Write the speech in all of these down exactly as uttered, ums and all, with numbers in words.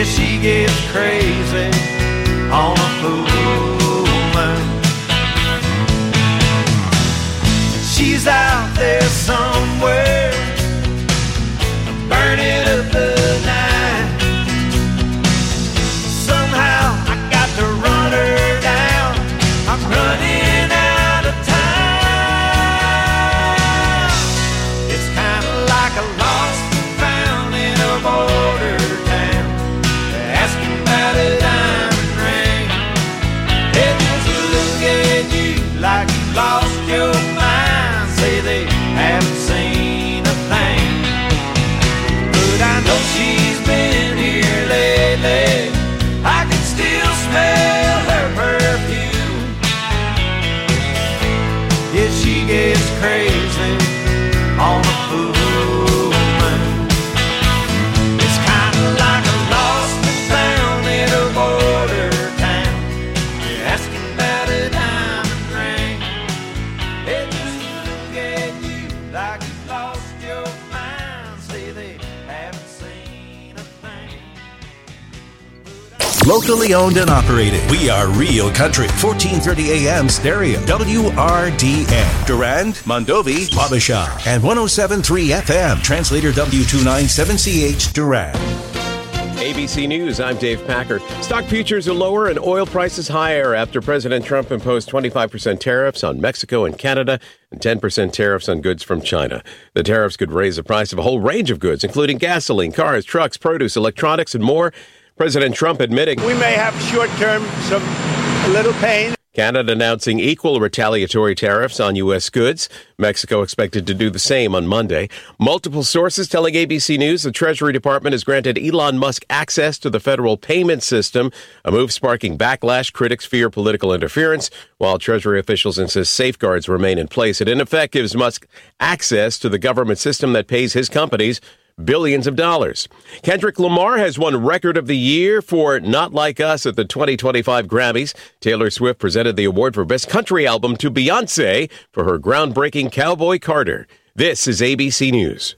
Yeah, she gets crazy on a full moon. She's out there somewhere, burning up the night. Somehow I got to run her down. I'm running out of time. It's kind of like a lost and found in a border town, asking about a diamond ring. They just look at you like you lost your mind. Say they haven't seen a thing, but I know she's been here lately. I can still smell her perfume. Yeah, she gets crazy on a full moon. It's kind of like a lost and found in a border town. You're asking about a diamond ring. They just look at you like you lost your mind. Say they haven't seen a thing. Locally owned and operated. We are Real Country. fourteen thirty A M stereo. W R D N. Durand, Mondovi, Wabasha. And one oh seven point three F M. Translator W two ninety-seven C H Durand. A B C News, I'm Dave Packer. Stock futures are lower and oil prices higher after President Trump imposed twenty-five percent tariffs on Mexico and Canada and ten percent tariffs on goods from China. The tariffs could raise the price of a whole range of goods, including gasoline, cars, trucks, produce, electronics, and more. President Trump admitting we may have short-term some a little pain. Canada announcing equal retaliatory tariffs on U S goods. Mexico expected to do the same on Monday. Multiple sources telling A B C News the Treasury Department has granted Elon Musk access to the federal payment system, a move sparking backlash. Critics fear political interference, while Treasury officials insist safeguards remain in place. It in effect gives Musk access to the government system that pays his companies billions of dollars. Kendrick Lamar has won Record of the Year for Not Like Us at the twenty twenty-five Grammys. Taylor Swift presented the award for Best Country Album to Beyoncé for her groundbreaking Cowboy Carter. This is A B C News.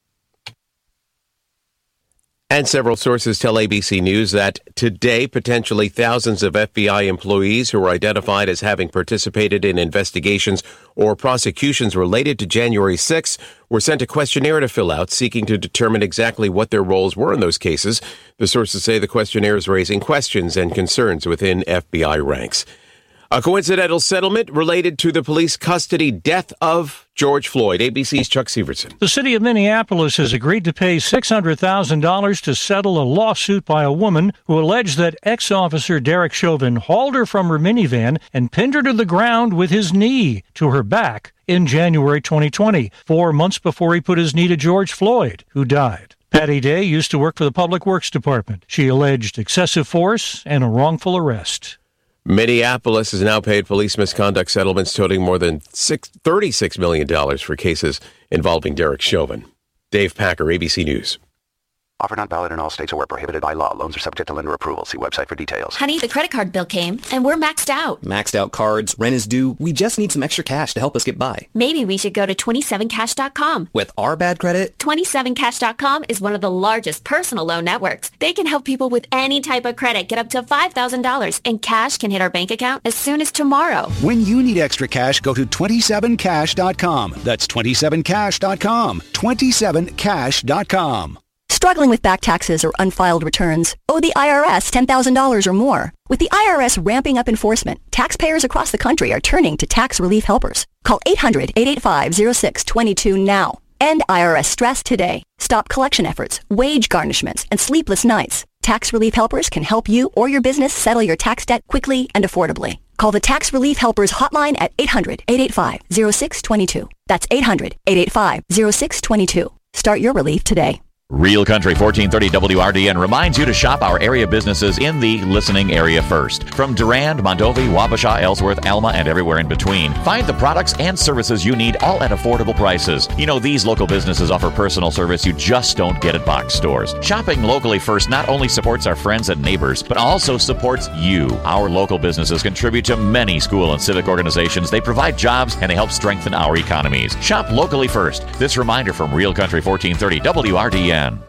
And several sources tell A B C News that today, potentially thousands of F B I employees who were identified as having participated in investigations or prosecutions related to January sixth were sent a questionnaire to fill out, seeking to determine exactly what their roles were in those cases. The sources say the questionnaire is raising questions and concerns within F B I ranks. A coincidental settlement related to the police custody death of George Floyd. A B C's Chuck Severson. The city of Minneapolis has agreed to pay six hundred thousand dollars to settle a lawsuit by a woman who alleged that ex-officer Derek Chauvin hauled her from her minivan and pinned her to the ground with his knee to her back in January twenty twenty, four months before he put his knee to George Floyd, who died. Patty Day used to work for the Public Works Department. She alleged excessive force and a wrongful arrest. Minneapolis has now paid police misconduct settlements totaling more than thirty-six million dollars for cases involving Derek Chauvin. Dave Packer, A B C News. Offer not valid in all states or where prohibited by law. Loans are subject to lender approval. See website for details. Honey, the credit card bill came, and we're maxed out. Maxed out cards, rent is due. We just need some extra cash to help us get by. Maybe we should go to twenty-seven cash dot com. With our bad credit? twenty-seven cash dot com is one of the largest personal loan networks. They can help people with any type of credit get up to five thousand dollars, and cash can hit our bank account as soon as tomorrow. When you need extra cash, go to twenty-seven cash dot com. That's twenty-seven cash dot com. twenty-seven cash dot com. Struggling with back taxes or unfiled returns? Owe the I R S ten thousand dollars or more? With the I R S ramping up enforcement, taxpayers across the country are turning to tax relief helpers. Call eight hundred, eight eight five, oh six two two now. End I R S stress today. Stop collection efforts, wage garnishments, and sleepless nights. Tax relief helpers can help you or your business settle your tax debt quickly and affordably. Call the Tax Relief Helpers hotline at eight hundred, eight eight five, oh six two two. That's eight hundred, eight eight five, oh six two two. Start your relief today. Real Country fourteen thirty W R D N reminds you to shop our area businesses in the listening area first. From Durand, Mondovi, Wabasha, Ellsworth, Alma, and everywhere in between. Find the products and services you need, all at affordable prices. You know, these local businesses offer personal service you just don't get at box stores. Shopping locally first not only supports our friends and neighbors, but also supports you. Our local businesses contribute to many school and civic organizations. They provide jobs and they help strengthen our economies. Shop locally first. This reminder from Real Country fourteen thirty W R D N.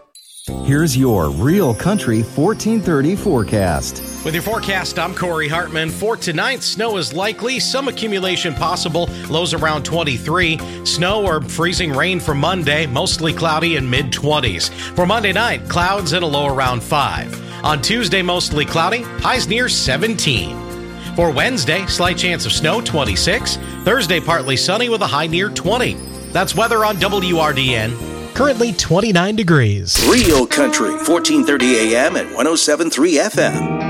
Here's your Real Country fourteen thirty forecast. With your forecast, I'm Corey Hartman. For tonight, snow is likely, some accumulation possible, lows around twenty-three. Snow or freezing rain for Monday, mostly cloudy and mid-twenties. For Monday night, clouds and a low around five. On Tuesday, mostly cloudy, highs near seventeen. For Wednesday, slight chance of snow, twenty-six. Thursday, partly sunny with a high near twenty. That's weather on W R D N. Currently twenty-nine degrees. Real Country, fourteen thirty A M and one oh seven point three F M.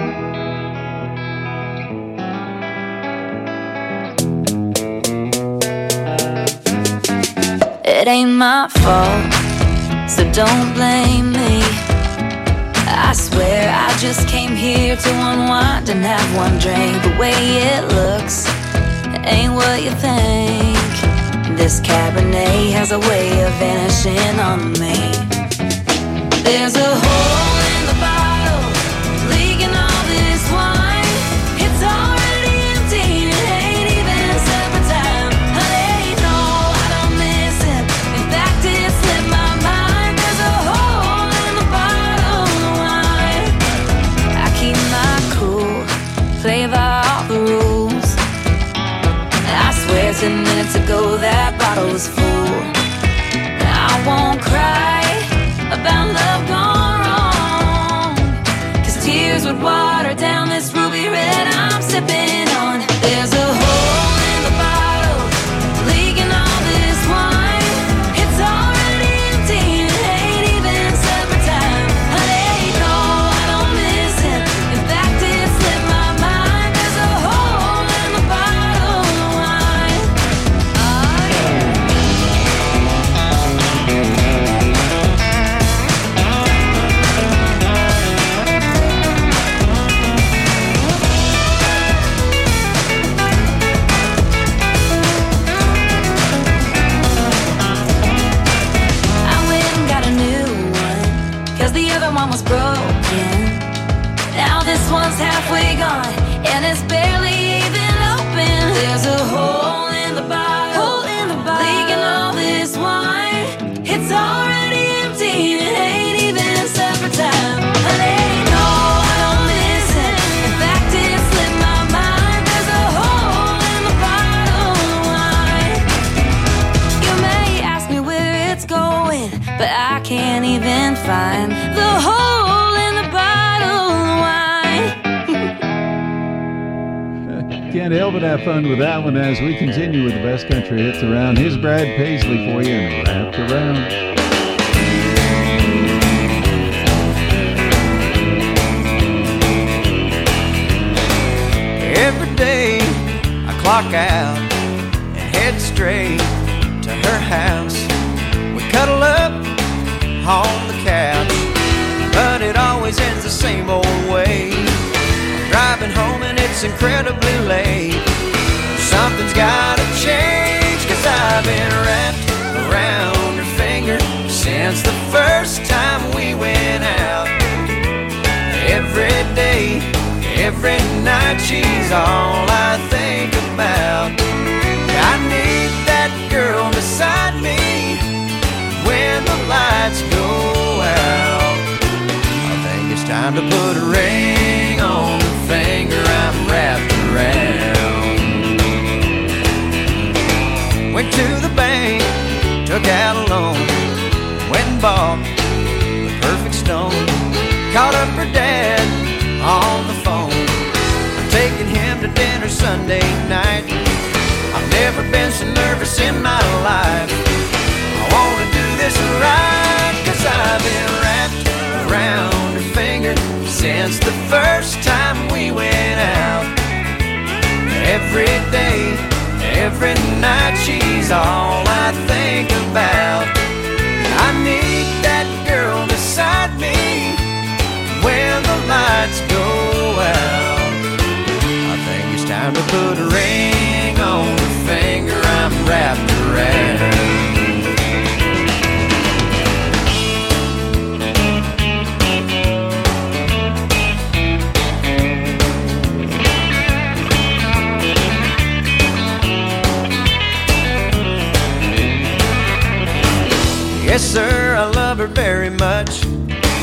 It ain't my fault, so don't blame me. I swear I just came here to unwind and have one drink. The way it looks, it ain't what you think. This Cabernet has a way of vanishing on me. There's a hole in the bottle, leaking all this wine. It's already empty, it ain't even supper time. Honey, no, I don't miss it. In fact, it slipped my mind. There's a hole in the bottle of wine. I keep my cool, play by all the rules. I swear ten minutes ago that bottle was full. I won't cry about love gone wrong, 'cause tears would water down this ruby red I'm sipping on. There's a hole in the bottle, leaking all this wine. It's already empty, it ain't even supper time. Honey, no, I don't miss it. In fact, it slipped my mind. There's a hole in the bottle of wine. Oh, yeah. I went and got a new one, 'cause the other one was broken. Now this one's halfway gone, and it's barely even open. There's a hole in the bottle, hole in the bottle, leaking all this wine. It's already empty, it ain't even supper time. Honey, no, I don't miss it. In fact, it slipped my mind. There's a hole in the bottle of wine. You may ask me where it's going, but I can't even find the hole in the bottle of wine. Can't help but have fun with that one as we continue with the best country hits around. Here's Brad Paisley for you and Wrapped Around. Every day I clock out and head straight to her house. We cuddle up on the couch, but it always ends the same old way. I'm driving home and it's incredibly late. Something's gotta change, 'cause I've been wrapped around her finger since the first time we went out. Every day, every night, she's all I think about. I need that girl beside me when the lights go out. I think it's time to put a ring on the finger I'm wrapped around. Went to the bank, took out a loan, went and bought the perfect stone. Called up her dad on the phone, I'm taking him to dinner Sunday night. I've never been so nervous in my life. I wanna do this right, 'cause I've been wrapped around her finger since the first time we went out. Every day, every night, she's all I think about. I need that girl beside me when the lights go out. I think it's time to put a ring on the finger I'm wrapped around. Yes, sir, I love her very much.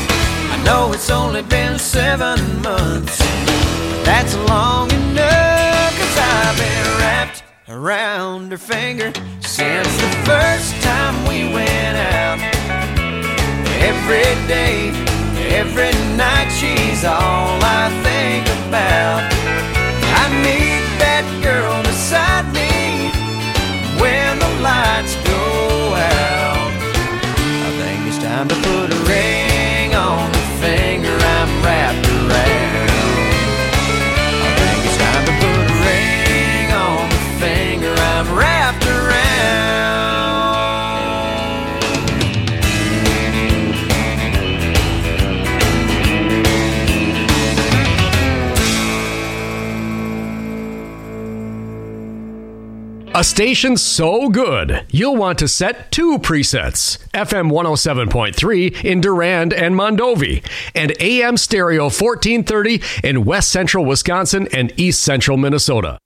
know it's only been seven months. That's long enough, 'cause I've been wrapped around her finger since the first time we went out. Every day, every night, she's all I think about. I need that girl beside me when the lights go out. I think it's time to put a ring on the finger I'm wrapped around. I think it's time to put a ring on the finger I'm wrapped around. A station so good, you'll want to set two presets. F M one oh seven point three in Durand and Mondovi, and A M Stereo fourteen thirty in West Central Wisconsin and East Central Minnesota.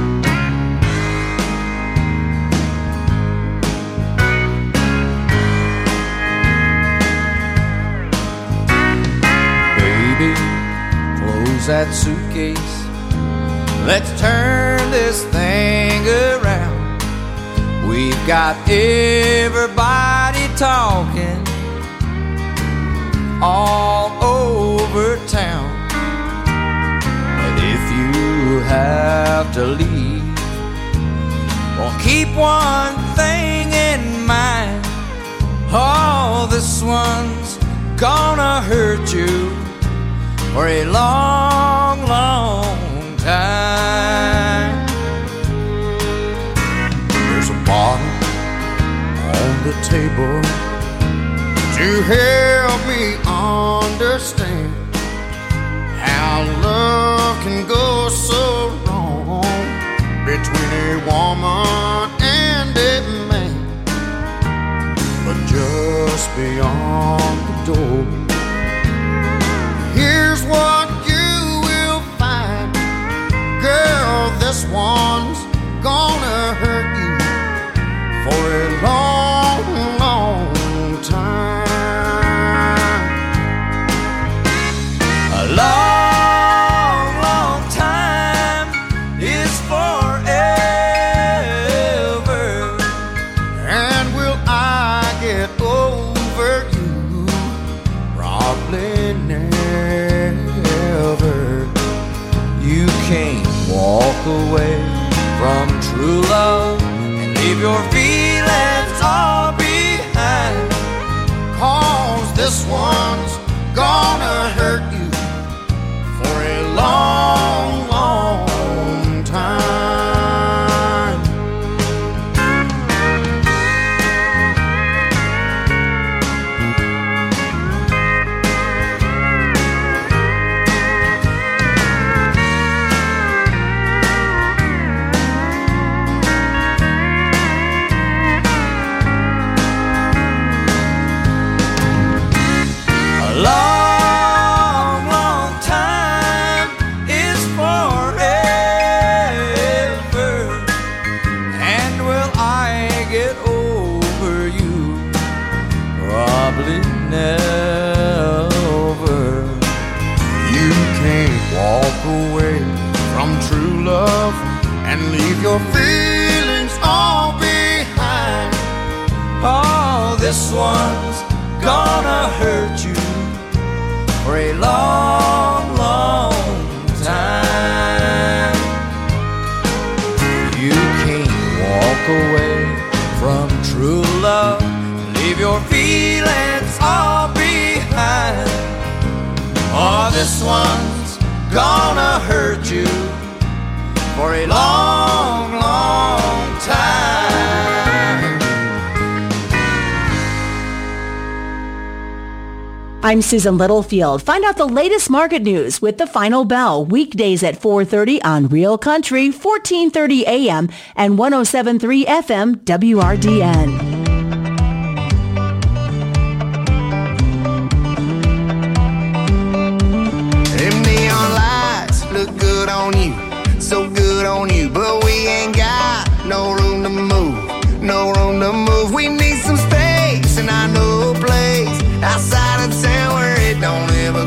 Baby, close that suitcase. Let's turn this thing around. We've got everybody talking all over town. But if you have to leave, well, keep one thing in mind. Oh, this one's gonna hurt you for a long, long time. There's a bottle on the table to help me understand how love can go so wrong between a woman and a man. But just beyond the door, here's what you will find. Girl, this one's gonna hurt you for a long, long time. A long, long time is forever. And will I get over you? Probably never. You can't walk away from true love and leave your feelings all behind, 'cause this one's gonna hurt you for a long, long time. Long, long time is forever. And will I get over you? Probably never. You can't walk away from true love and leave your feelings all behind. Oh, this one's gonna hurt you for a long, long time. You can't walk away from true love, leave your feelings all behind. Oh, this one's gonna hurt you for a long, long time. I'm Susan Littlefield. Find out the latest market news with The Final Bell, weekdays at four thirty on Real Country, fourteen thirty A M and one oh seven point three F M W R D N. Them neon lights look good on you, so good on you, but we ain't got no room to move, no room to move. We need some space, and I know a place outside of town where it don't ever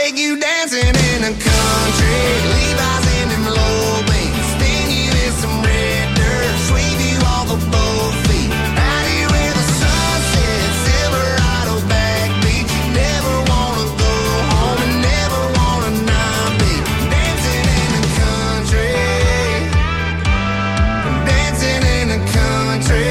take you dancing in the country. Levi's in them low beams. Spin you in some red dirt. Sweep you off of both feet. Out here where the sun sets. Silverado backbeat. You never wanna go home and never wanna not be dancing in the country. Dancing in the country.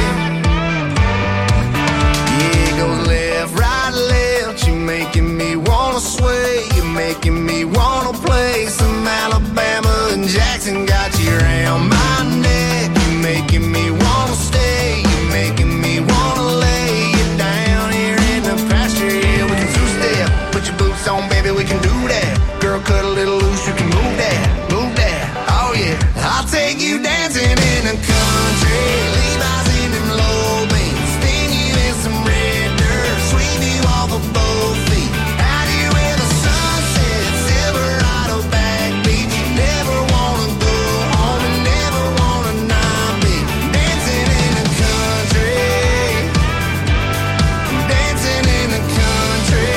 Yeah, it goes left, right, left. You're making me wanna sway. You're making me wanna play some Alabama and Jackson. Got you around my neck. You're making me wanna stay. You're making me wanna lay you down here in the pasture. Yeah, we can two-step. Put your boots on, baby, we can do that. Girl, cut a little loose, you can move that, move that. Oh yeah, I'll take you dancing in the country. Levi's in them low beams. Spin you in some red dirt. Sweep you off of both feet. Out here where the sun sets. Silverado backbeat. You never wanna go home and never wanna not be dancing in the country. Dancing in the country.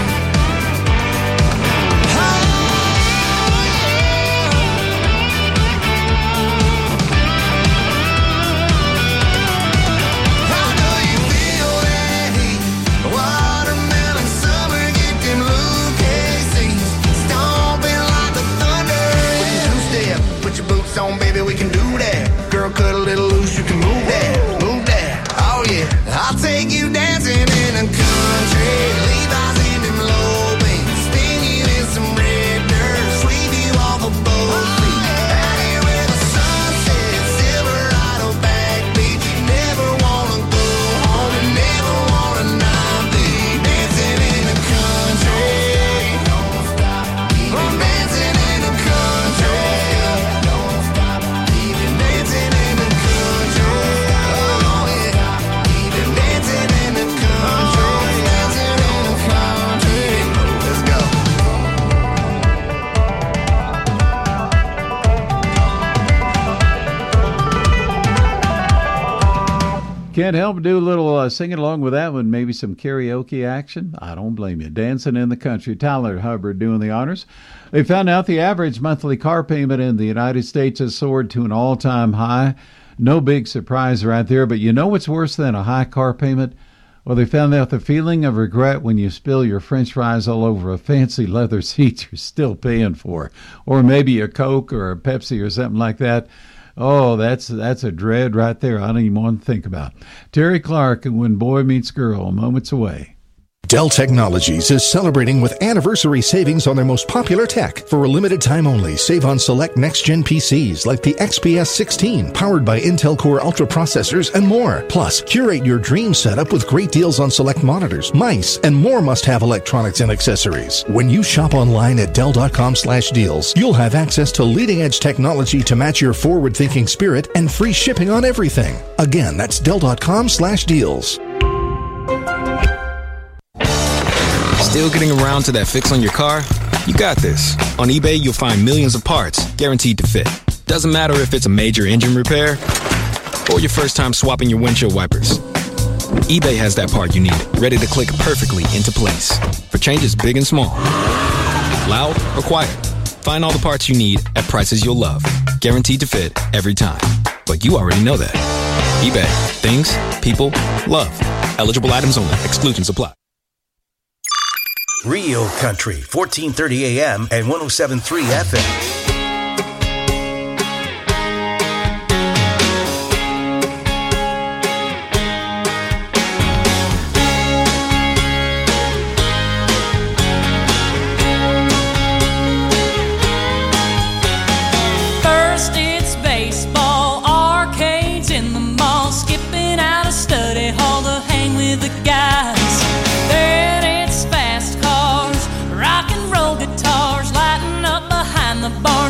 How do you feel that heat? Watermelon summer, get them Lucasies. Stomping like the thunder. We can two-step, put your boots on, baby, we can do that. Girl, cut a little loose, you can move that, move that. Oh yeah, I'll take you dancing in the country. Levi's in them low beams. Spin you in some red dirt. Sweep you off of both feet. Out here where the sun sets. Silverado backbeat. You never wanna go home and never wanna not be dancing in the country. Don't stop, keep it dancing in the country. Don't stop, keep it dancing in the country. Oh yeah, keep it dancing in the country. Dancing in the country. Let's go. Can't help but do a little uh, singing along with that one. Maybe some karaoke action. I don't blame you. Dancing in the Country. Tyler Hubbard doing the honors. They found out the average monthly car payment in the United States has soared to an all-time high. No big surprise right there. But you know what's worse than a high car payment? Well, they found out the feeling of regret when you spill your French fries all over a fancy leather seat you're still paying for. Or maybe a Coke or a Pepsi or something like that. Oh, that's that's a dread right there. I don't even want to think about. Terry Clark and When Boy Meets Girl, moments away. Dell Technologies is celebrating with anniversary savings on their most popular tech. For a limited time only, save on select next-gen P Cs like the X P S sixteen, powered by Intel Core Ultra processors and more. Plus, curate your dream setup with great deals on select monitors, mice, and more must-have electronics and accessories. When you shop online at Dell.com slash deals, you'll have access to leading-edge technology to match your forward-thinking spirit and free shipping on everything. Again, that's Dell.com slash deals. Still getting around to that fix on your car? You got this. On eBay, you'll find millions of parts guaranteed to fit. Doesn't matter if it's a major engine repair or your first time swapping your windshield wipers. eBay has that part you need, ready to click perfectly into place for changes big and small. Loud or quiet, find all the parts you need at prices you'll love. Guaranteed to fit every time. But you already know that. eBay. Things, people, love. Eligible items only. Exclusions apply. Rio Country, fourteen thirty A M and one oh seven point three F M. First it's baseball, arcades in the mall, skipping out of study hall to hang with the guys. Then it's fast cars, rock and roll guitars, lighting up behind the bar.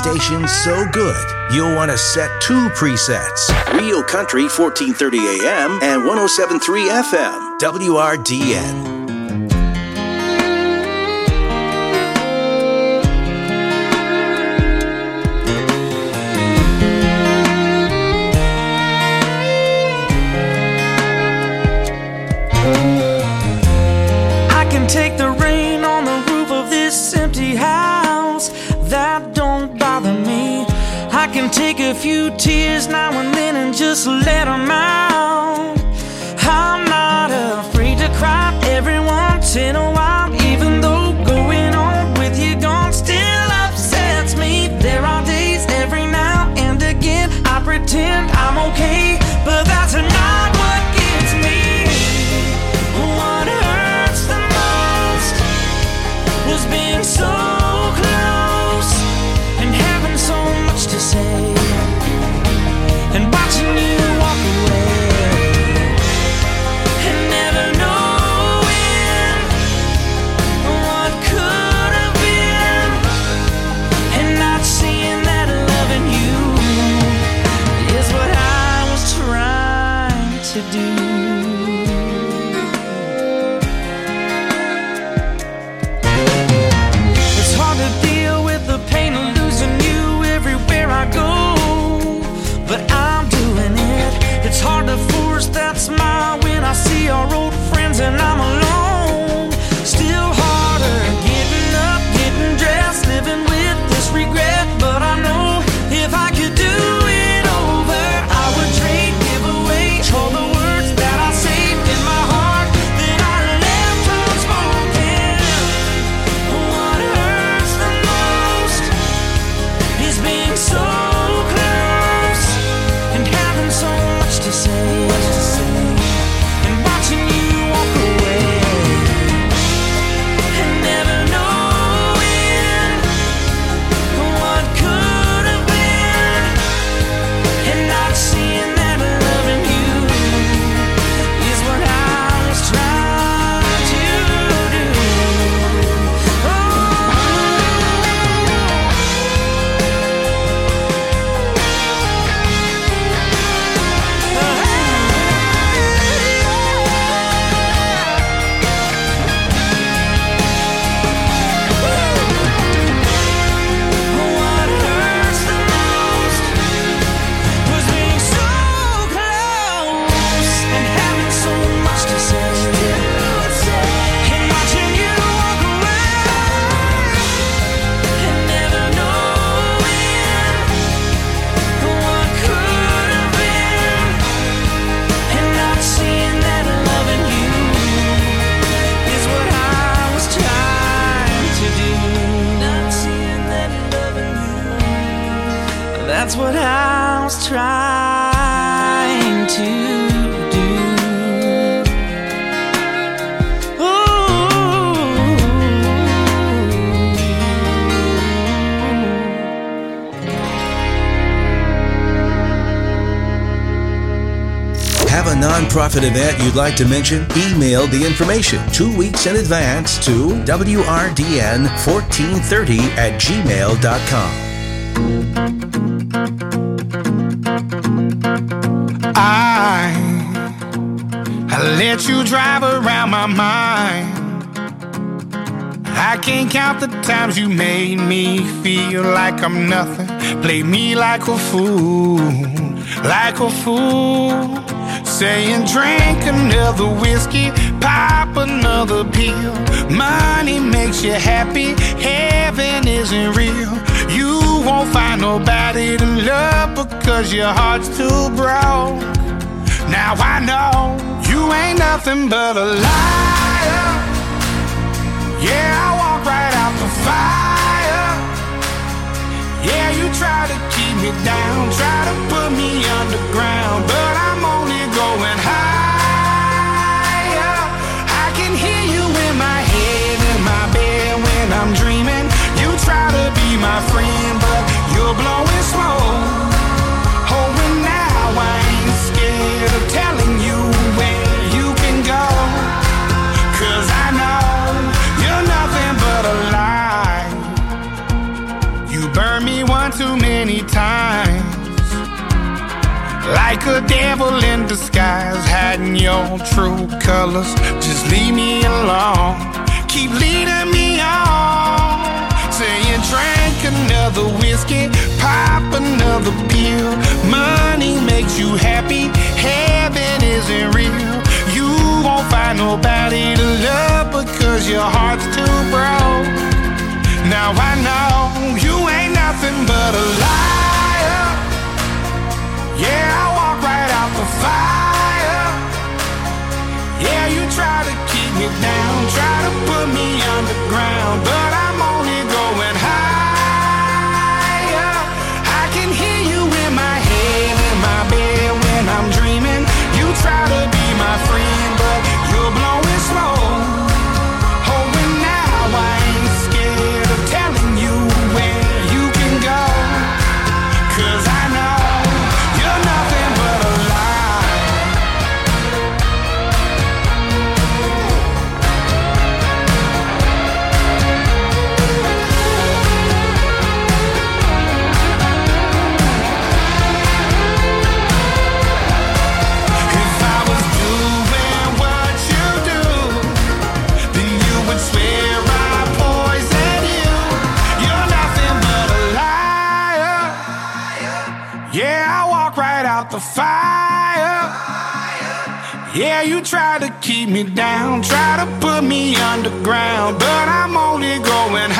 station so good, you'll want to set two presets. Real Country, fourteen thirty A M and one oh seven point three F M, W R D N. Take the rain on the roof of this empty house. That don't bother me. I can take a few tears now and then and just let them out. I'm not afraid to cry every once in a while, even though going on with you gone still upsets me. There are days every now and again I pretend I'm okay, but that's not what gets me. What hurts the most was being so close and having so much to say and watching you walk away and never knowing what could have been and not seeing that loving you is what I was trying to do. But I'm doing it. It's hard to force that smile when I see our old friends and I'm alone. Still harder getting up, getting dressed, living with this regret. But I know if I could do it over, I would trade, give away all the words that I saved in my heart that I left unspoken. What hurts the most is being so so much to say, much to say, and watching you walk away and never knowing what could have been and not seeing that loving you is what I was trying to do. That's what I was trying to do. Ooh. Have a nonprofit event you'd like to mention? Email the information two weeks in advance to W R D N fourteen thirty at gmail dot com. I, I let you drive around my mind. I can't count the times you made me feel like I'm nothing. Played me like a fool, like a fool. Saying drink another whiskey, pop another pill. Money makes you happy, heaven isn't real. You won't find nobody to love because your heart's too broke. Now I know you ain't nothing but a liar. Yeah, I walk right out the fire. Yeah, you try to keep me down, try to put me underground, but I'm only going higher. I can hear you in my head, in my bed when I'm dreaming. You try to be my friend, but you're blowing smoke. Oh, and now I ain't scared of telling you where you can go, 'cause I know you're nothing but a lie. You burn me once to like a devil in disguise, hiding your true colors. Just leave me alone. Keep leading me on. Saying drink another whiskey, pop another pill. Money makes you happy, heaven isn't real. You won't find nobody to love because your heart's too broke. Now I know you ain't nothing but a liar. Yeah, I walk right out the fire. Yeah, you try to keep me down, try to put me underground, but I'm only going higher. I can hear you in my head, in my bed when I'm dreaming. You try to be my friend, but you're blowing smoke. Oh, and now I ain't scared of telling you where you can go, 'cause I know you're nothing but a lie. If I was doing what you do, then you would swear I poisoned you. You're nothing but a liar. Yeah, I walk right out the fire. Yeah, you try to keep me down, try to put me underground, but I'm only going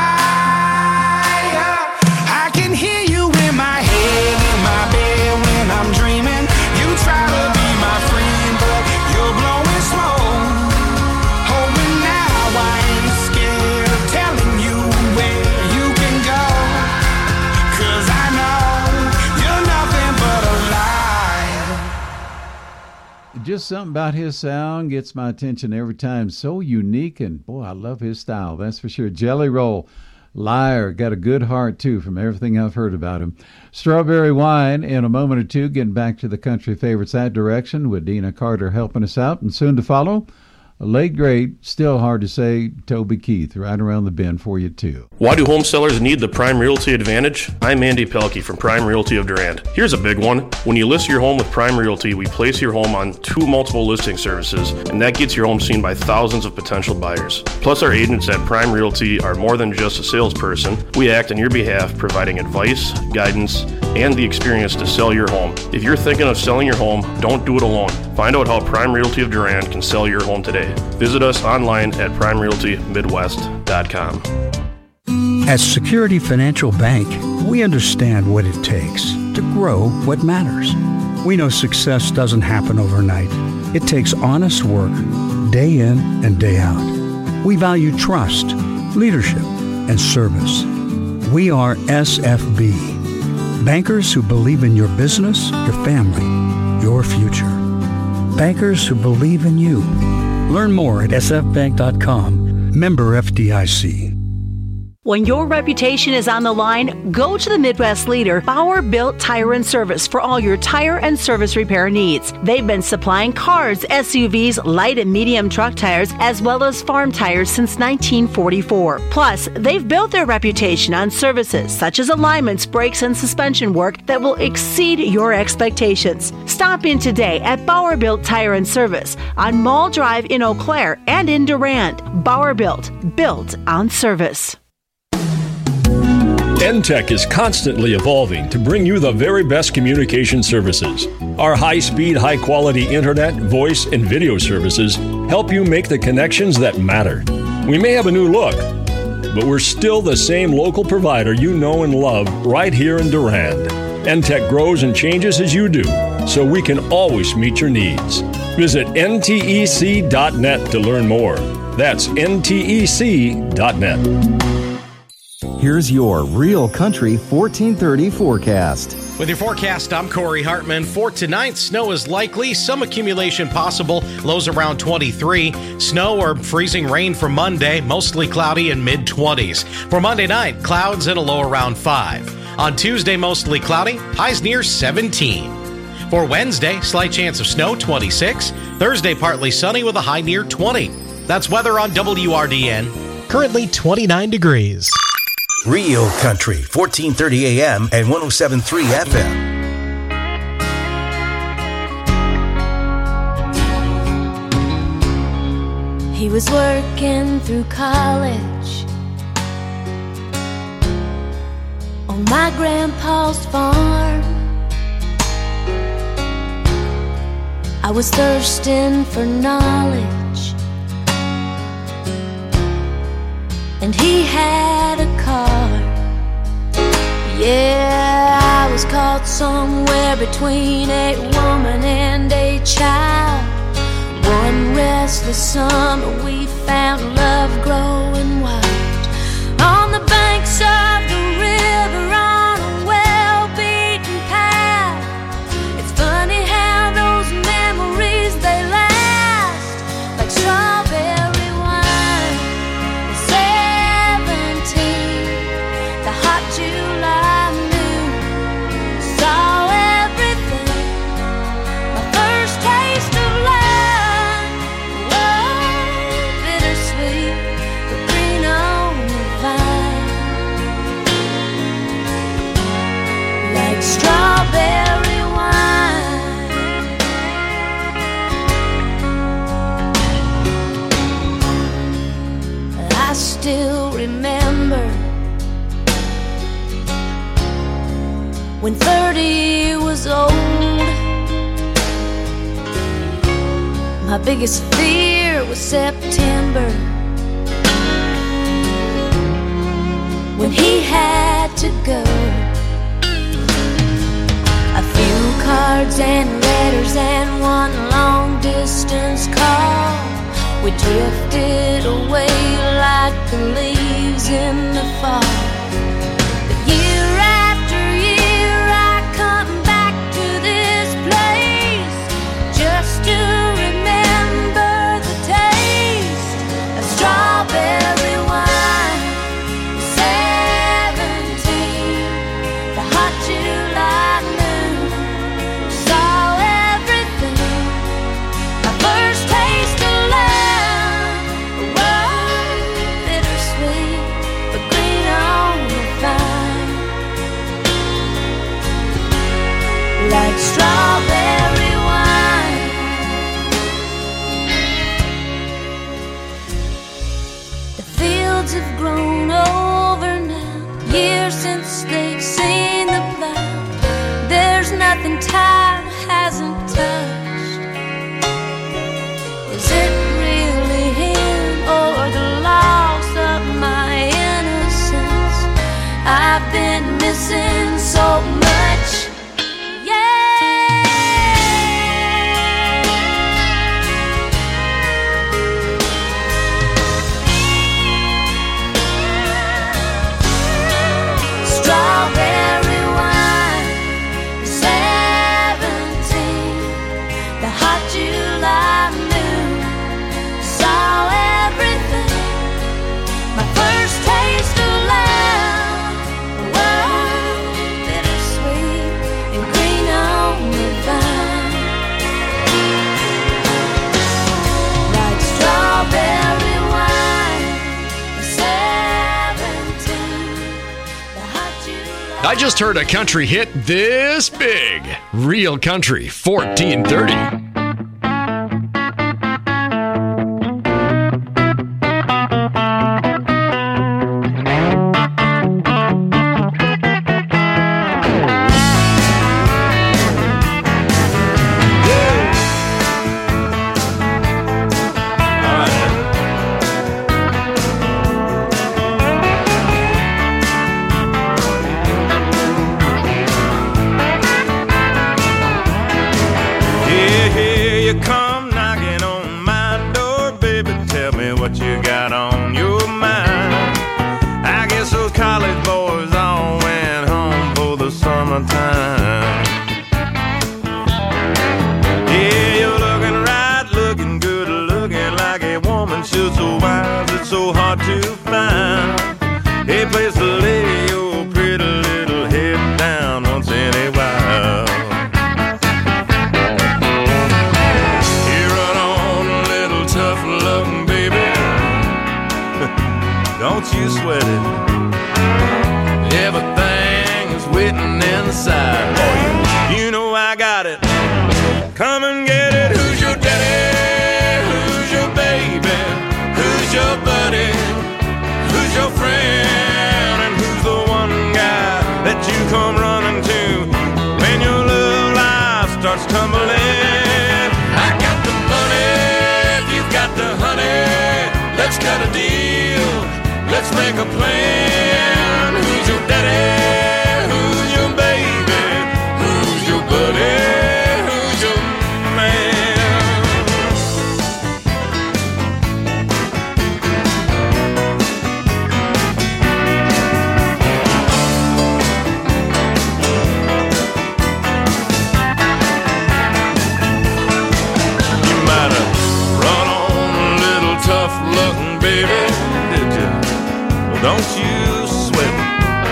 higher. I can hear you in my head, in my bed when I'm dreaming. You try to be my friend, but you're blowing smoke. Oh, and now I ain't scared of telling you where you can go, 'cause I know you're nothing but a lie. Just something about his sound gets my attention every time. So unique, and boy, I love his style, that's for sure. Jelly Roll, liar, got a good heart too from everything I've heard about him. Strawberry Wine in a moment or two, getting back to the country favorites that direction with Dina Carter helping us out. And soon to follow, a late great, still hard to say, Toby Keith, right around the bend for you too. Why do home sellers need the Prime Realty Advantage? I'm Andy Pelkey from Prime Realty of Durand. Here's a big one. When you list your home with Prime Realty, we place your home on two multiple listing services, and that gets your home seen by thousands of potential buyers. Plus, our agents at Prime Realty are more than just a salesperson. We act on your behalf, providing advice, guidance, and the experience to sell your home. If you're thinking of selling your home, don't do it alone. Find out how Prime Realty of Durand can sell your home today. Visit us online at prime realty midwest dot com. At Security Financial Bank, we understand what it takes to grow what matters. We know success doesn't happen overnight. It takes honest work, day in and day out. We value trust, leadership, and service. We are S F B, bankers who believe in your business, your family, your future. Bankers who believe in you. Learn more at s f bank dot com. Member F D I C. When your reputation is on the line, go to the Midwest leader, Bauer Built Tire and Service, for all your tire and service repair needs. They've been supplying cars, S U Vs, light and medium truck tires, as well as farm tires since nineteen forty-four. Plus, they've built their reputation on services such as alignments, brakes, and suspension work that will exceed your expectations. Stop in today at Bauer Built Tire and Service on Mall Drive in Eau Claire and in Durand. Bauer Built, built on service. N T E C is constantly evolving to bring you the very best communication services. Our high-speed, high-quality internet, voice, and video services help you make the connections that matter. We may have a new look, but we're still the same local provider you know and love right here in Durand. N T E C grows and changes as you do, so we can always meet your needs. Visit N T E C dot net to learn more. That's N T E C dot net. Here's your Real Country fourteen thirty forecast. With your forecast, I'm Corey Hartman. For tonight, snow is likely, some accumulation possible, lows around twenty-three. Snow or freezing rain for Monday, mostly cloudy and mid twenties. For Monday night, clouds and a low around five. On Tuesday, mostly cloudy, highs near seventeen. For Wednesday, slight chance of snow, twenty-six. Thursday, partly sunny with a high near twenty. That's weather on W R D N. Currently twenty-nine degrees. Real Country, fourteen thirty A M and one oh seven point three F M. He was working through college on my grandpa's farm. I was thirsting for knowledge, and he had a car. Yeah, I was caught somewhere between a woman and a child. One restless summer we found love growing wild on the banks of the river on a well-beaten path. It's funny how those memories, they last like strawberry wine. Seventeen, the hot July moon saw everything. My first taste of love, strawberry wine. I still remember when thirty was old. My biggest fear was September, when he had to go. A few cards and letters and one long distance call. We drifted away like the leaves in the fall. But year after year I come back to this place just to remember the taste of strawberry wine. Seventeen, the hot July like strawberry wine. The fields have grown over now, years since they've seen the plow. There's nothing time hasn't touched. Is it really him or the loss of my innocence? I've been missing so much. Strawberry wine, seventeen, the hot July moon saw everything. My first taste of love, wow, bittersweet and green on the vine, like strawberry wine, seventeen. I just heard a country hit this big. Real Country fourteen thirty. Don't you sweat it. Everything is waiting inside. Boy, you know I got it. Come and get it. Who's your daddy? Who's your baby? let's cut a deal. Let's make a plan. Who's your daddy? Who's your baby? Who's your buddy? Who's your man? You might have run on a little tough-looking baby, did you? Well, don't you sweat it.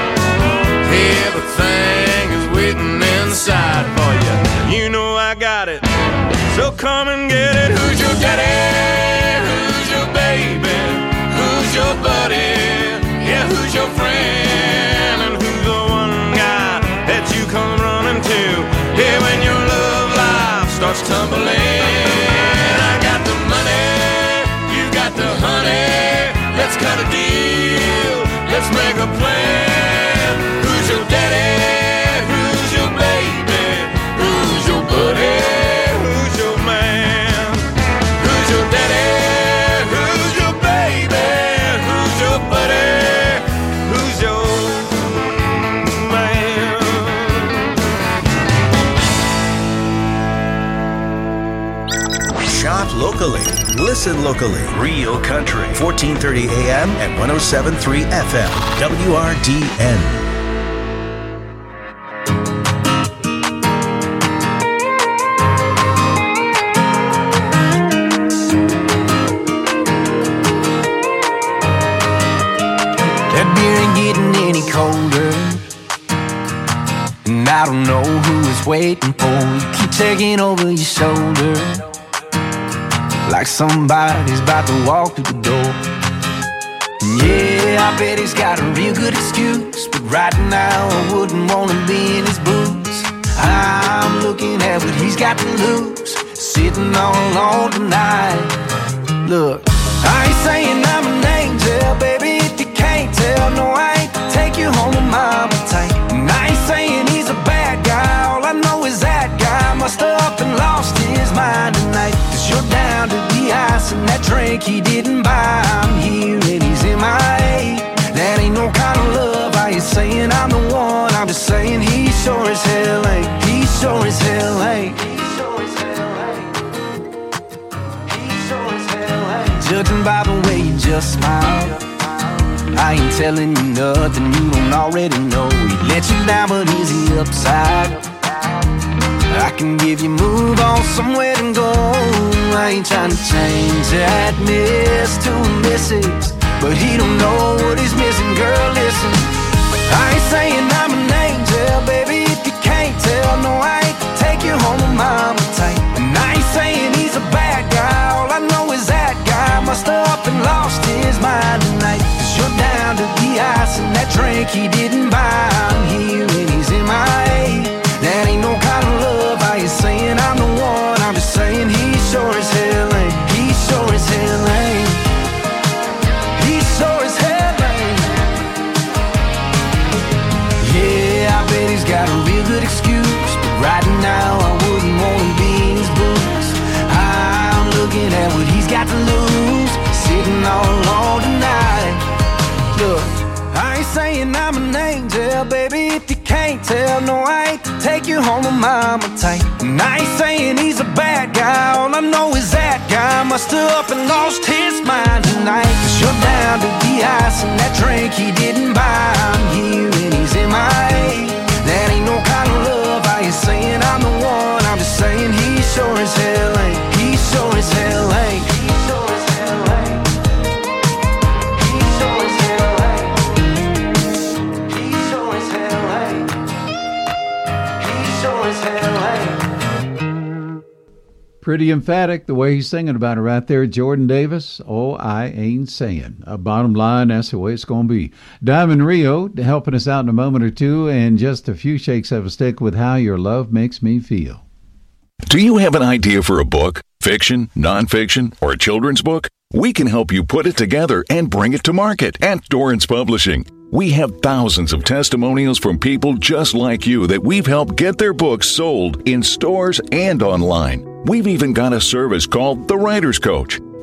Everything is waiting inside for you. You know I got it, so come and get it. Who's your daddy? Who's your baby? Who's your buddy? Yeah, who's your friend? And who's the one guy that you come running to? Yeah, when your love life starts tumbling. I got the money, you got the honey. Let's cut a deal, let's make a plan. Who's your daddy? Who's your baby? Who's your buddy? Who's your man? Who's your daddy? Who's your baby? Who's your buddy? Who's your man? Shop locally. Listen locally. Real Country. fourteen thirty A M and one oh seven point three F M. W R D N. That beer ain't getting any colder, and I don't know who it's waiting for. You keep taking over your shoulder, like somebody's about to walk through the door. Yeah, I bet he's got a real good excuse, but right now I wouldn't wanna be in his boots. I'm looking at what he's got to lose, sitting all alone tonight. Look, I ain't saying I'm an angel, baby, if you can't tell. No, I ain't to take you home with mama tight. And I ain't saying he's a bad guy, all I know is that guy must have up and lost his mind tonight. Cause you're down to the ice and that drink he didn't buy. I'm here and he's in my A. That ain't no kind of love. I ain't saying I'm the one, I'm just saying he sure as hell ain't. He sure as hell ain't. Judging by the way you just smile, I ain't telling you nothing you don't already know. He let you down, but is he upside? I can give you move on somewhere to go. I ain't trying to change that miss to a missus, but he don't know what he's missing. Girl, listen, I ain't saying I'm an angel, baby, if you can't tell. No, I ain't to take you home with mama tight. And I ain't saying he's a bad guy, all I know is that guy must have up and lost his mind tonight. Cause you're down to the ice and that drink he didn't buy. I'm here and he's in my A. That ain't no kind of love. I ain't saying I'm the one, I'm just saying he sure as hell ain't. He sure as hell ain't. He sure as hell ain't. Yeah, I bet he's got a real good excuse, but right now I wouldn't wanna be in his boots. I'm looking at what he's got to lose, sitting all alone tonight. Look, I ain't saying I'm an angel, baby, if you can't tell. No, I ain't to take you home with mama tight. And I ain't saying he's a bad guy, all I know is that guy must have up and lost his mind tonight. Cause you're down to the ice and that drink he didn't buy. I'm here and he's in my A. That ain't no kind of love. I ain't saying I'm the one, I'm just saying he sure as hell ain't. He sure as hell ain't. He sure as hell ain't. He sure as hell ain't. He sure as hell ain't. He sure as hell ain't. Pretty emphatic the way he's singing about it right there, Jordan Davis. Oh, I ain't saying. Uh, bottom line, that's the way it's going to be. Diamond Rio helping us out in a moment or two, and just a few shakes of a stick with How Your Love Makes Me Feel. Do you have an idea for a book, fiction, nonfiction, or a children's book? We can help you put it together and bring it to market at Dorrance Publishing. We have thousands of testimonials from people just like you that we've helped get their books sold in stores and online. We've even got a service called The Writer's Coach.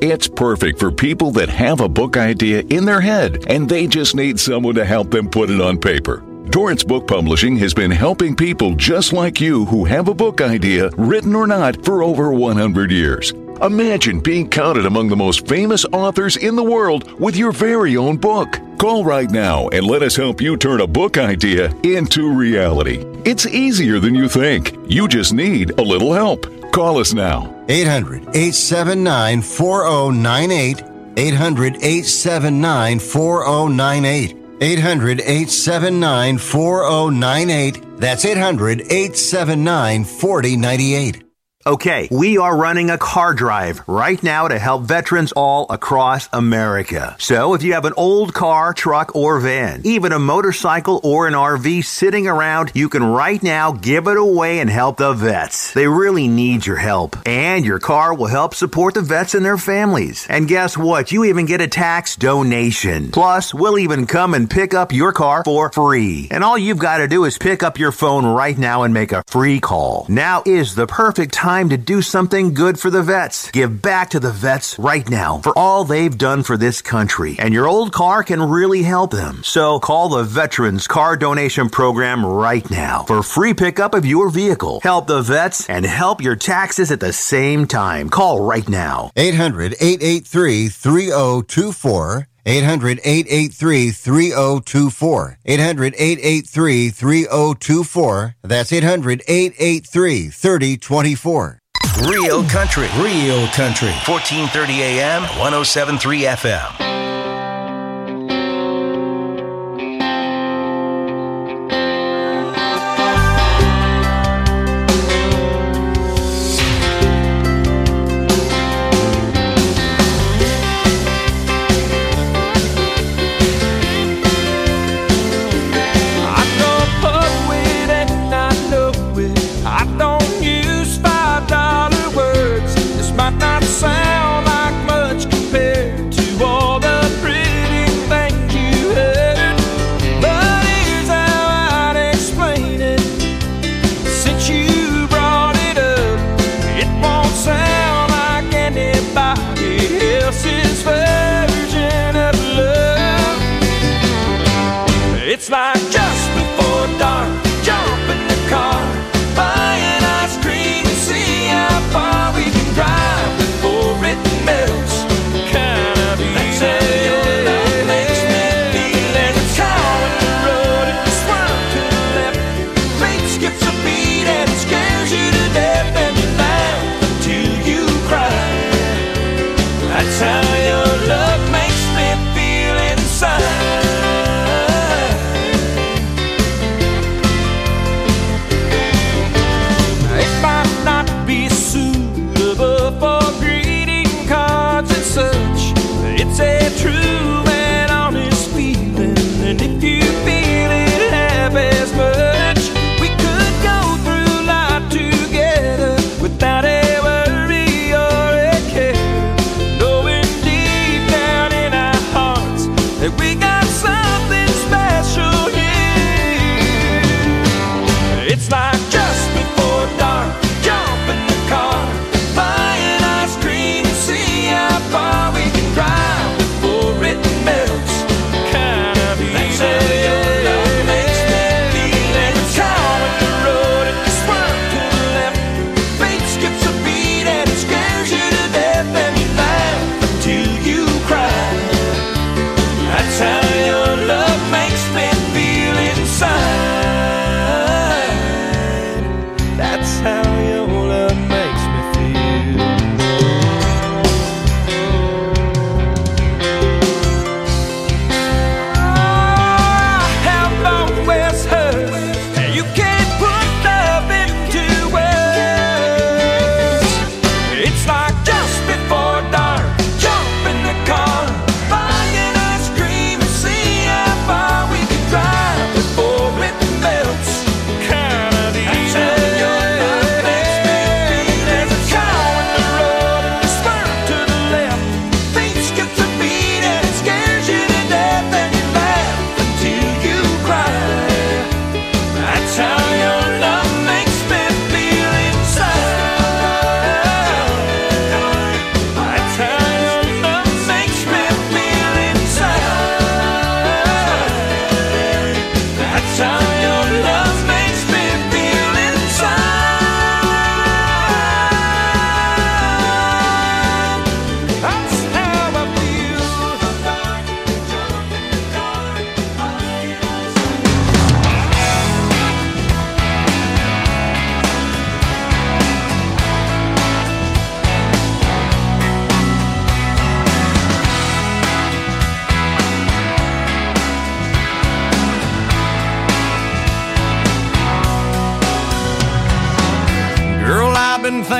It's perfect for people that have a book idea in their head and they just need someone to help them put it on paper. Torrance Book Publishing has been helping people just like you who have a book idea, written or not, for over one hundred years. Imagine being counted among the most famous authors in the world with your very own book. Call right now and let us help you turn a book idea into reality. It's easier than you think. You just need a little help. Call us now. eight hundred, eight seven nine, four oh nine eight. eight hundred, eight seven nine, four oh nine eight. eight hundred, eight seven nine, four oh nine eight. That's eight hundred, eight seven nine, four oh nine eight. Okay, we are running a car drive right now to help veterans all across America. So if you have an old car, truck, or van, even a motorcycle or an R V sitting around, you can right now give it away and help the vets. They really need your help. And your car will help support the vets and their families. And guess what? You even get a tax donation. Plus, we'll even come and pick up your car for free. And all you've got to do is pick up your phone right now and make a free call. Now is the perfect time to do something good for the vets. Give back to the vets right now for all they've done for this country. And your old car can really help them. So call the Veterans Car Donation Program right now for free pickup of your vehicle. Help the vets and help your taxes at the same time. Call right now. eight hundred, eight eight three, three oh two four. eight hundred, eight eight three, three oh two four. eight hundred, eight eight three, three oh two four. That's eight hundred, eight eight three, three oh two four. Real country, real country. fourteen thirty A M, one oh seven point three F M. Sound like much compared to all the pretty things you heard, but here's how I'd explain it. Since you brought it up, it won't sound like anybody else's version of love. It's like just before dark, jump in the car, buy an ice cream and see how far we can drive. Melts, kinda be that's how your love makes me feel. And it's all in the road and you swerve to the left. Fate skips a beat and it scares you to death. And you laugh until you cry. That's how your love makes me feel inside.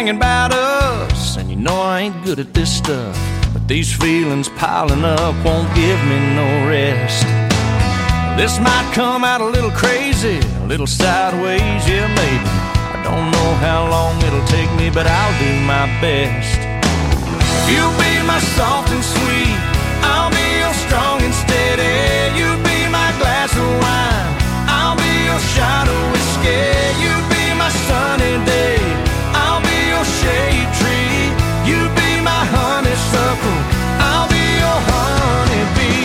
singing about us, and you know I ain't good at this stuff, but these feelings piling up won't give me no rest. This might come out a little crazy, a little sideways, yeah maybe. I don't know how long it'll take me, but I'll do my best. You'll be my soft and sweet, I'll be your strong and steady. You be my glass of wine, I'll be your shot of whiskey. You be my sunny day, I'll be your shade tree. You be my honeysuckle, I'll be your honeybee.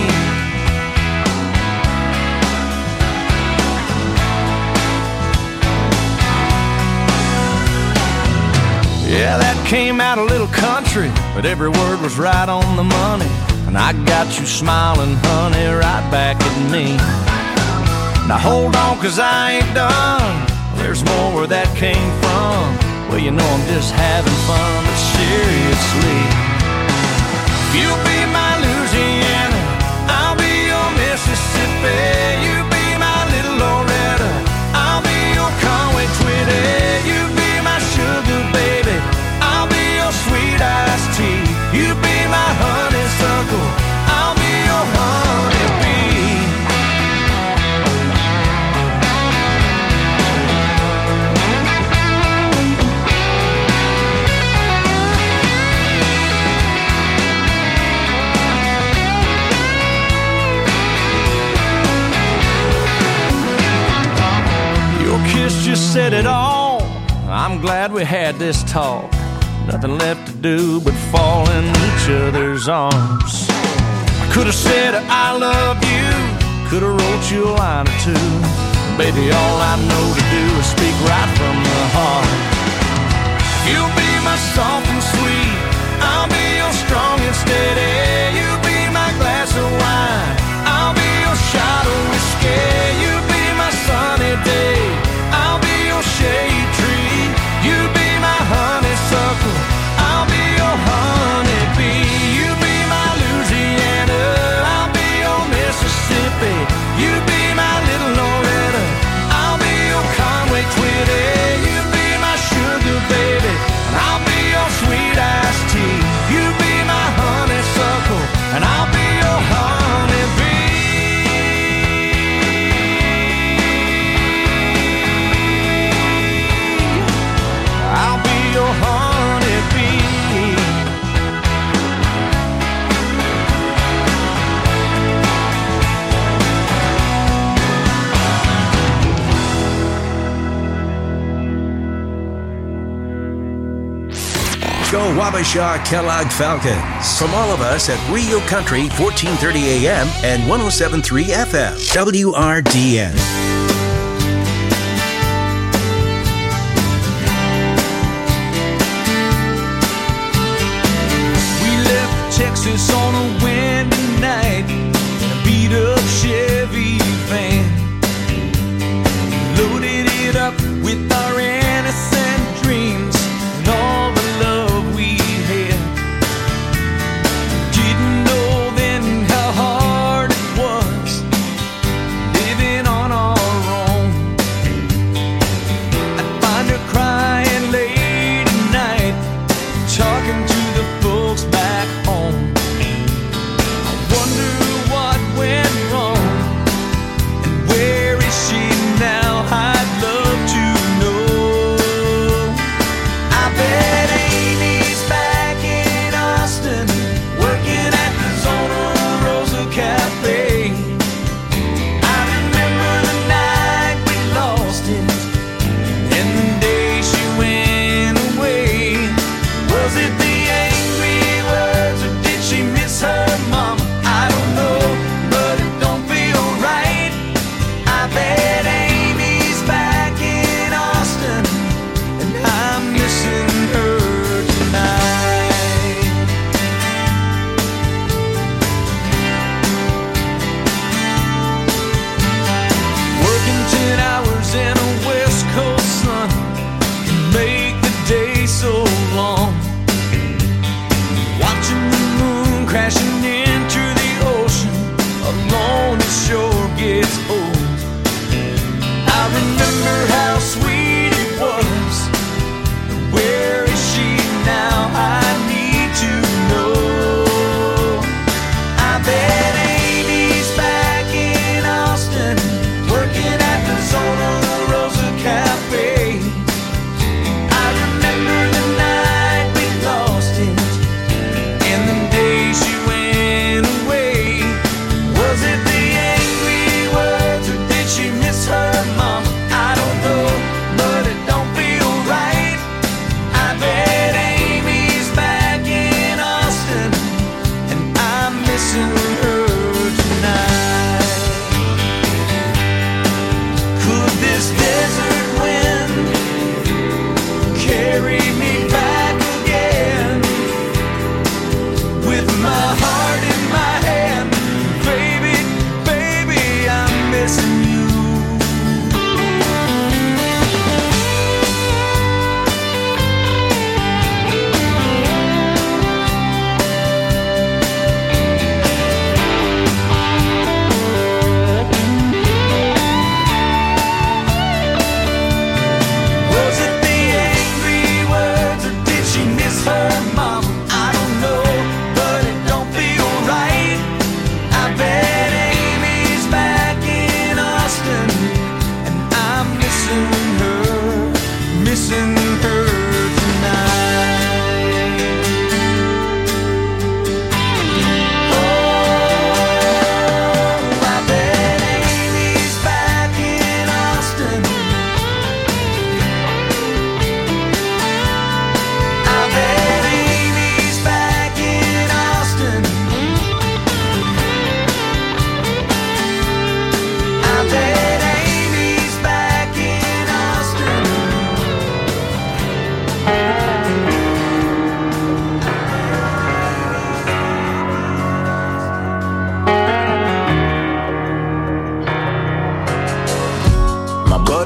Yeah, that came out a little country, but every word was right on the money. And I got you smiling, honey, right back at me. Now hold on, cause I ain't done. There's more where that came from. Well, you know I'm just having fun, but seriously. You'll be my Louisiana, I'll be your Mississippi. You be my little Loretta, I'll be your Conway Twitty. You be my sugar baby, I'll be your sweet iced tea. You be my honeysuckle, I'll be your honeybee. Your kiss just said it all. I'm glad we had this talk. Nothing left to do but fall in each other's arms. I could have said I love you, could have wrote you a line or two. Baby, all I know to do is speak right from the heart. You'll be my soft and sweet, I'll be your strong and steady. You be my glass of wine, I'll be your shot of whiskey. You be my sunny day, I'll be your shade tree. You be my honeysuckle, I'll be your honeybee. You be my Louisiana, I'll be your Mississippi. You be my little Loretta, I'll be your Conway Twitty. You be my sugar baby, and I'll be your sweet iced tea. You be my honeysuckle, and I'll be your honeybee. I'll be your honeybee. Go Wabasha Kellogg Falcons. From all of us at Rio Country, fourteen thirty A M and one oh seven point three F M, W R D N. Texas on a windy night in a beat up Chevy van. Loaded it up with our innocent dreams and all the love we had. Didn't know then how hard it was living on our own. I'd find her crying late at night, talking to the folks back home.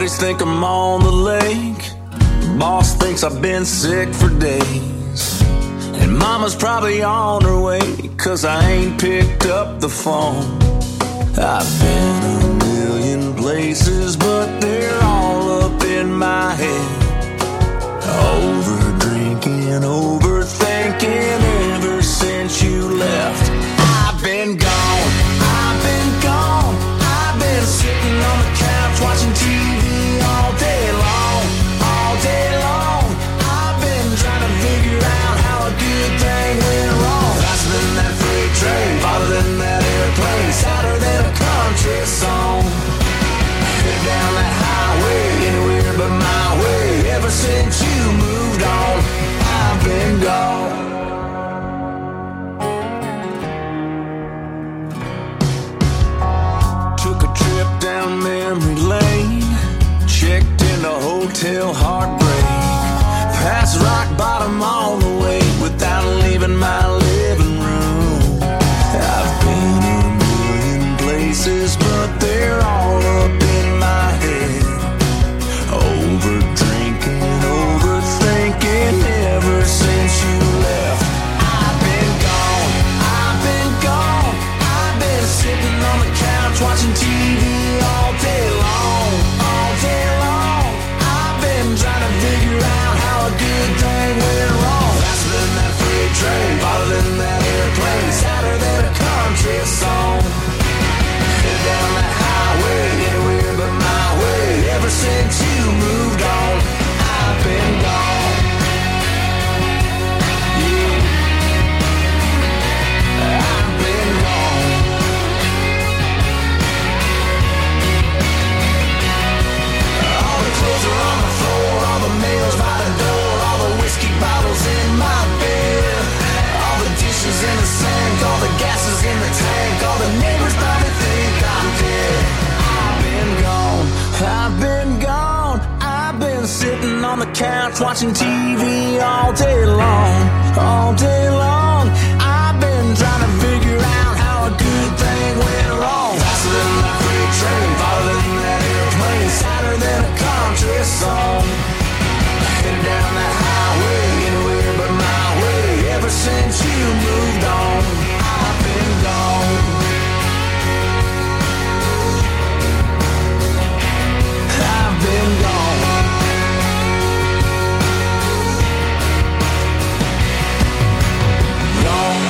buddies think I'm on the lake. Boss thinks I've been sick for days. And mama's probably on her way, cause I ain't picked up the phone. I've been a million places, but they're all up in my head. Over drinking, overthinking ever since you left. I've been gone, I've been gone. I've been sitting on the couch watching T V all day long, all day long. I've been trying to figure out how a good thing went wrong. Faster than that freight train, farther than that airplane, sadder than a country song. Head down that highway, anywhere but my way. Ever since you moved on, I've been gone. Took a trip down memory lane, checked into Hotel Heartbreak, past rock bottom all the way without leaving my living room. I've been a million places, but they're all up in my head. Over drinking, overthinking ever since you left. I've been gone, I've been gone. I've been sitting on the couch watching T V all day long, all day long. I've been trying to figure out how a good thing went wrong. Faster than that freight train, farther than that airplane, sadder than a country song. Head down that highway, anywhere but my way. Ever since you moved on, I've been gone. Yeah, I've been gone. All the clothes are on the floor, all the mail's by the door, all the whiskey bottles in my bed, all the dishes in the sink, all the gases in the tank, all the neighbors probably think I'm dead. I've been gone, I've been gone. I've been sitting on the couch watching T V all day long, all day long. I've been trying to figure out how a good thing went wrong. Faster than that freight train, farther than that airplane, sadder than a country song. Heading down that highway, anywhere but my way. Ever since you moved on, I've been gone. I've been gone. Gone.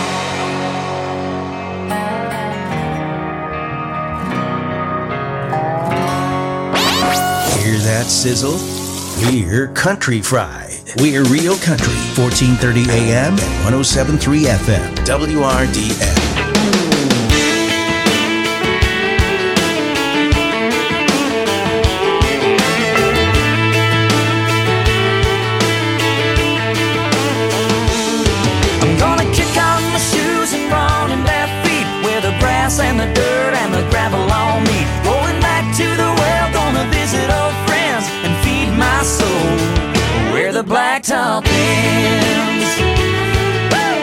Hear that sizzle? We're Country Fried. We're Real Country, fourteen thirty A M and one oh seven point three F M, W R D N. And the dirt and the gravel on me. Going back to the well, gonna visit old friends and feed my soul where the blacktop ends. Woo!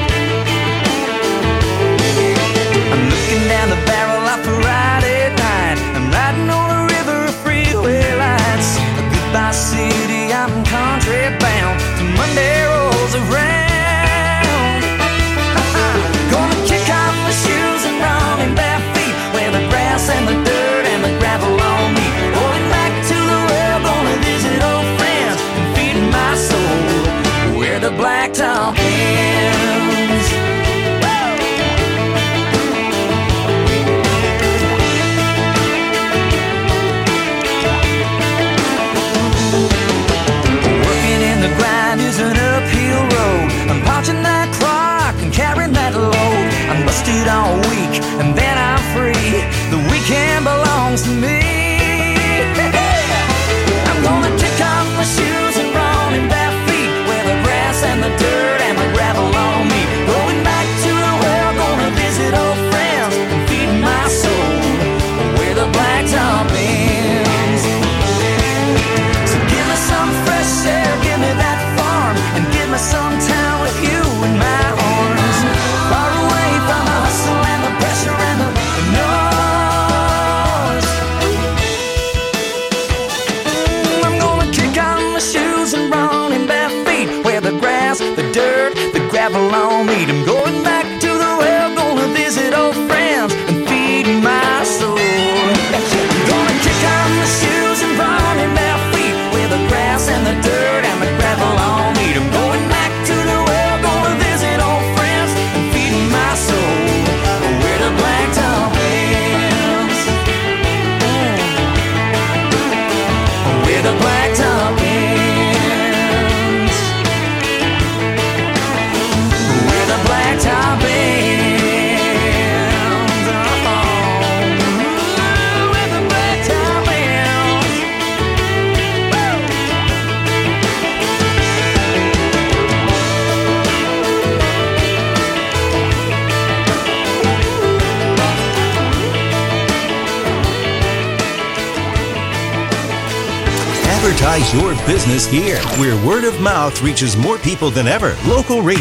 I'm looking down the barrel of a Friday night. I'm riding on a river of freeway lights. Goodbye city, I'm country bound. Monday rolls around. Gonna kick off my shoes and run in bare feet where the grass and the dirt and the gravel on me. Going back to the well, gonna visit old friends and feed my soul where the blacktop ends. Working in the grind is an uphill road. I'm punching that clock and carrying that load. I'm busted all week and then I'm free. The weekend belongs to me. I'm gonna kick off my shoes and run in bare feet where the grass and the dirt and the gravel on me. Going back to the well, gonna visit old friends and feed my soul where the blacktop ends. So give me some fresh air, give me that farm, and give me some time with you in my arms. Far away from the hustle and the pressure and the noise. gravel on meat. I'm going back to the well, gonna visit old friends and feed my soul. I'm gonna kick off my shoes and run in bare feet with the grass and the dirt and the gravel on meat. I'm going back to the well, gonna visit old friends and feed my soul where the blacktop ends. Where the blacktop ends. Where the blacktop ends. Oh, where the blacktop ends. Advertise your business here, where word of mouth reaches more people than ever. Local radio.